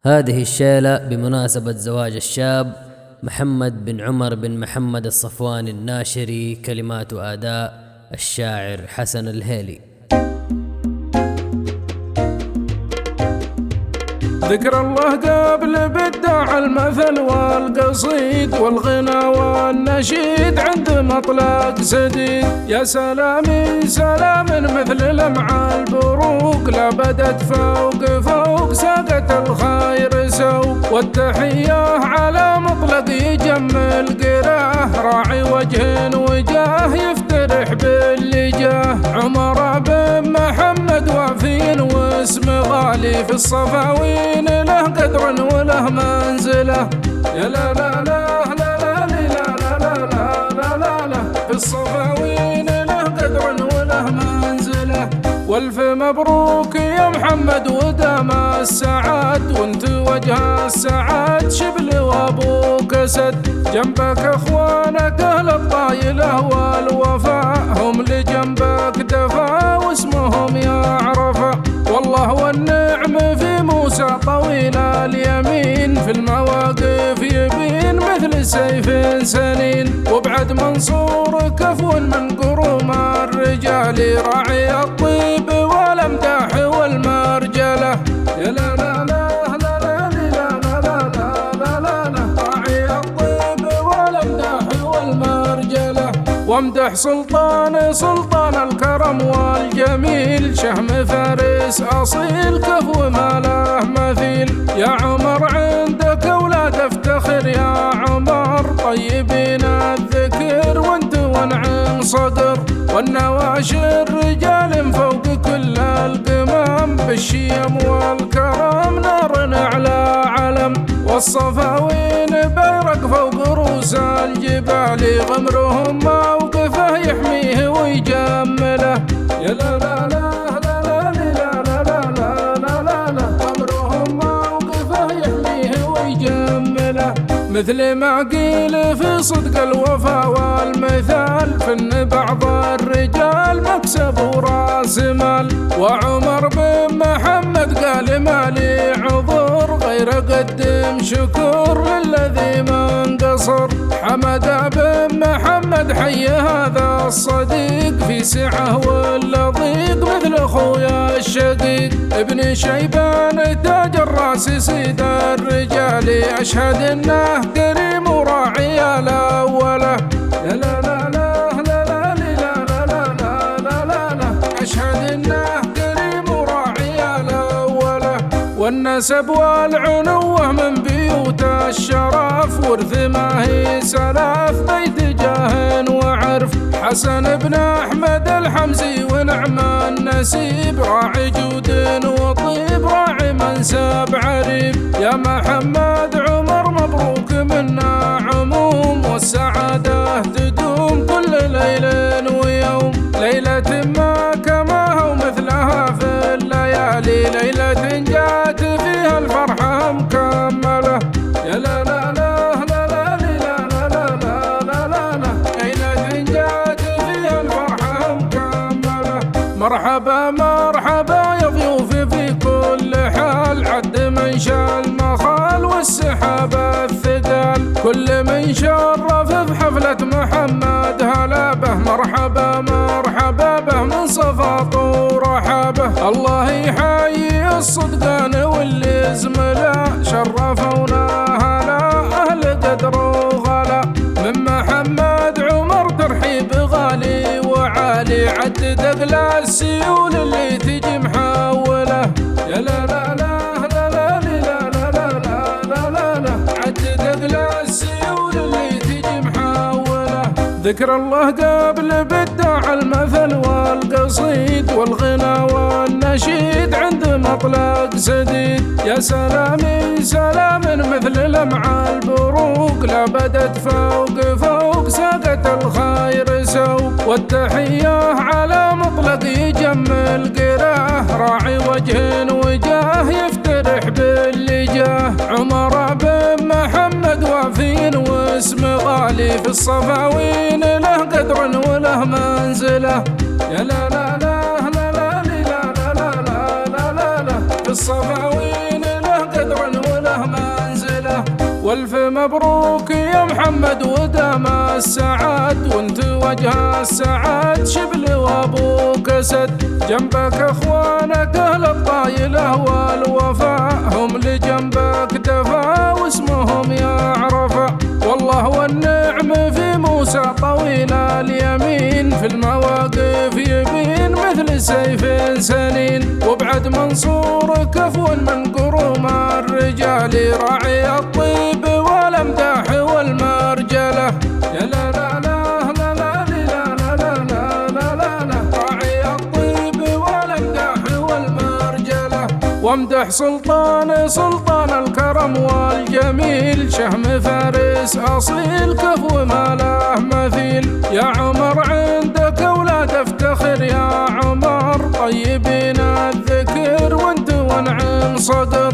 هذه الشيلة بمناسبة زواج الشاب محمد بن عمر بن محمد الصفواني الناشري، كلمات وأداء الشاعر حسن الهيلي. ذكر الله قبل بدع المثل والقصيد والغنى والنشيد عند مطلق سديد. يا سلامي سلام مثل لمع البروق، لا بدت فوق ساقت الخير سوق. والتحية على مطلق يجمل قراه، راعي وجه وجاه يفترح باللي جاه. عمر بن محمد وافي واسم غالي في الصفاوين، له قدر وله منزله. يا لا لا لا لا لا لا لا لا لا لا في الصفاوين، له قدر وله منزله. والف مبروك يا محمد ودام السعاد، وانت وجه السعاد شبل وابوك اسد. جنبك اخوانك اهل الطايله والوفاء، هم لجنبك دفا واسمهم يعرفه. والله والنعم في موسى طويل اليمين، في المواقف يبين مثل سيف سنين. وبعد منصور كفو من قروم الرجال، راعي الطيب والامداح والمرجله. يا لا لا لا لا لا لا لا لا لا لا راعي الطيب والامداح والمرجله. وامدح سلطان الكرم والجميل، شهم فارس أصيل كفو ما له مثيل. يا عمر عندك أولاد افتخر يا عمر، طيبين الذكر وانت ونعم صدر. والنواشر رجال فوق كل القمم، بالشيم والكرم نار على علم. والصفاوين بيرق فوق رؤوس الجبال، غمرهم موقفه يحميه ويجمله. يا لا لا لا لا لا لا لا لا لا لا غمرهم موقفه يحميه ويجمله. مثل ما قيل في صدق الوفا والمثال، فإن بعض الرجال مكسب وراس مال. وعمر بن محمد قال ما لي عذر، غير قدم شكر للذي ما انقصر. حمد بن محمد حي هذا الصديق، في سعه ولا ضيق مثل اخويا الشقيق. ابن شيبان تاج الراس سيد الرجال، اشهد انه كريم وراعي الاوله. لا لا لا لا لا لا لا لا لا لا لا اشهد انه كريم وراعي الاوله. والنسب والعنوه من بيوت الشرف، ورث ما هي سلف بيت جاه وعرف. حسن بن احمد الحمزي ونعم النسيب، راعي جود وطيب راعي منسب عريب. يا محمد عمر مبروك منا عموم، والسعاده تدوم كل ليل ويوم. ليله ما كما هو مثلها في الليالي، ليله جات فيها الفرحه مكمله. يا لا لا لا لا لا لا لا لا لا لا ليله جات فيها الفرحه مكمله. مرحبا مرحبا يا ضيوفي في كل حال، عد من شال المخال والسحاب الثقال. كل من شرف بحفلة محمد هلا به، مرحبا مرحبا به من صفاط ورحابه. الله يحيي الصدقان واللي زملا، شرفونا هلا أهل قدر وغلا. من محمد عمر ترحيب غالي وعالي، عدد أغلى السيول اللي تجي محوله. يا لا لا لا لا لا لا لا لا لا لا عدد أغلى السيول اللي تجي محوله. ذكر الله قبل بدع المثل والقصيد والغنى والنشيد عند مطلق سديد. يا سلامي سلام مثل لمع البروق، لا بدت فوق ساقت الخير سوق. والتحية على مطلق يجمل قراه، راعي وجه وجاه يفترح باللي جاه. عمر بن محمد وافي واسم غالي في الصفاوين، له قدر وله منزله. يا لا لا لا لا لا لا لا لا لا لا في الصفاوين، له قدر وله والف مبروك يا محمد ودام السعد، وانت وجه السعد شبل وابوك اسد. جنبك اخوانك اهل الطايله والوفاء، هم لجنبك دفا واسمهم يعرفه. والله والنعم في موسى طويل اليمين، في المواقف يبين مثل سيف سنين. وبعد منصور كفو من قروم الرجال، راعي الطيب والامداح والمرجله. يا لا لا لا لا لا لا لا لا لا لا، راعي الطيب والامداح والمرجله. وامدح سلطان الكرم والجميل، شهم فارس اصيل كفو ما له مثيل. يا عمر عندك اولاد افتخر يا عمر، طيبين الذكر وانت وانعم صدر.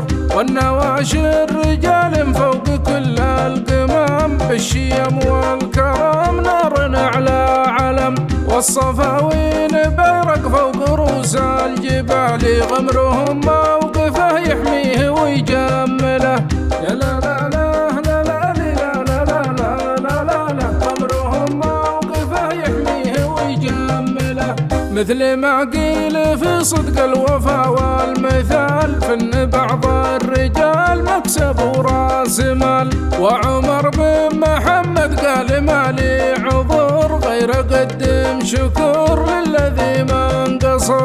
والنواشي الرجال فوق كل القمم، بالشيم والكرم نار على علم. والصفاوين بيرق فوق رؤوس الجبال، غمرهم موقفه يحميه ويجمله. يا لا لا لا لا لا لا لا لا لا لا لا، غمرهم موقفه يحميه ويجمله. مثل ما قيل في صدق الوفا والمثال، فإن بعض الرجال مكسب وراس مال. وعمر بن محمد قال ما لي عذر، غير قدم شكر للذي ما انقصر.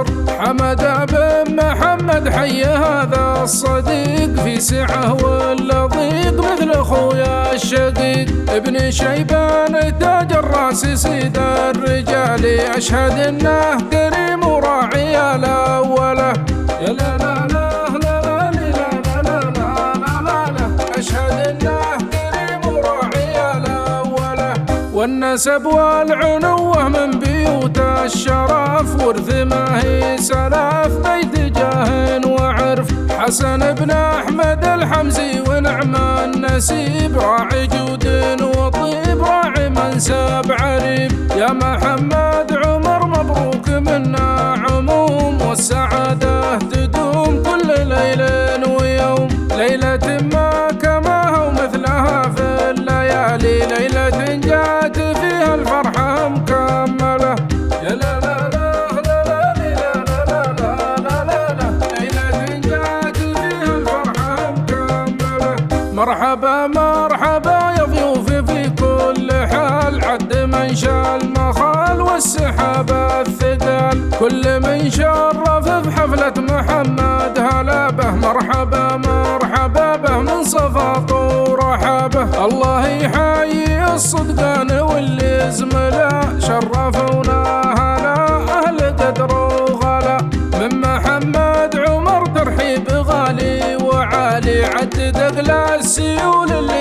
حمد بن محمد حي هذا الصديق، في سعه ولا ضيق مثل اخويا الشقيق. ابن شيبان تاج الراس سيد الرجال، اشهد انه كريم وراعي الاوله. يا لا لا لا لا لا لا لا لا لا لا، اشهد انه كريم وراعي الاوله. والنسب والعنوه من بيوت الشرف، ورث ما هي سلف بيت جاه وعرف. حسن بن احمد الحمزي ونعم النسيب، راعي جود وطيب راعي منسب عريب. يا محمد عمر مبروك منا عموم، والسعادة تدوم كل ليل ويوم. ليلة ما كما هو مثلها في الليالي، ليلة جات فيها الفرحة مكملة. يا لا لا لا لا لا لا لا لا لا لا، ليلة جات فيها الفرحة مكملة. مرحبا مرحبا يا ضيوفي في كل حال، عد من شال المخال والسحاب الثقال. كل من شرف بحفلة محمد هلا به، مرحبا مرحبا به من صفاق ورحابه. الله يحيي الصدقان واللي زملا، شرفونا هلا أهل قدر وغلا. من محمد عمر ترحيب غالي وعالي، عدد أقلى السيول اللي